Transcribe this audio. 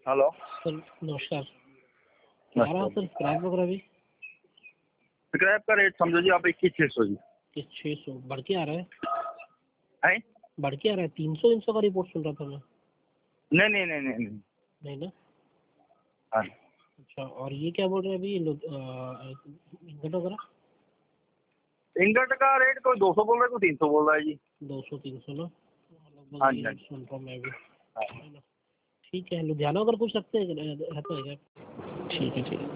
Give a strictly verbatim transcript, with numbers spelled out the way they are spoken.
Hello sir नमस्कार। क्या रहा सर स्क्रैप वगैरह भी? स्क्रैप का रेट समझो जी आप इक्कीस छः सौ जी। कि छः सौ बढ़ के आ रहा है? है बढ़ के आ रहा है? तीन सौ तीन सौ का रिपोर्ट सुन रहा था मैं। नहीं नहीं नहीं नहीं नहीं नहीं ना? हाँ अच्छा, और ये क्या बोल रहे हैं अभी लोग इंगट वगैरह? इंगट का रेट कोई दो सौ बोल रहा है, कोई तीन सौ बोल रहा है जी। दो सौ तीन सौ ना? लगभग हाँ यही जी हाँ रेट जी। सुन रहा हूँ मैं भी। हाँ। है ना? ठीक है, लुधियाना अगर कुछ रखते हैं रहता है क्या? ठीक है ठीक है।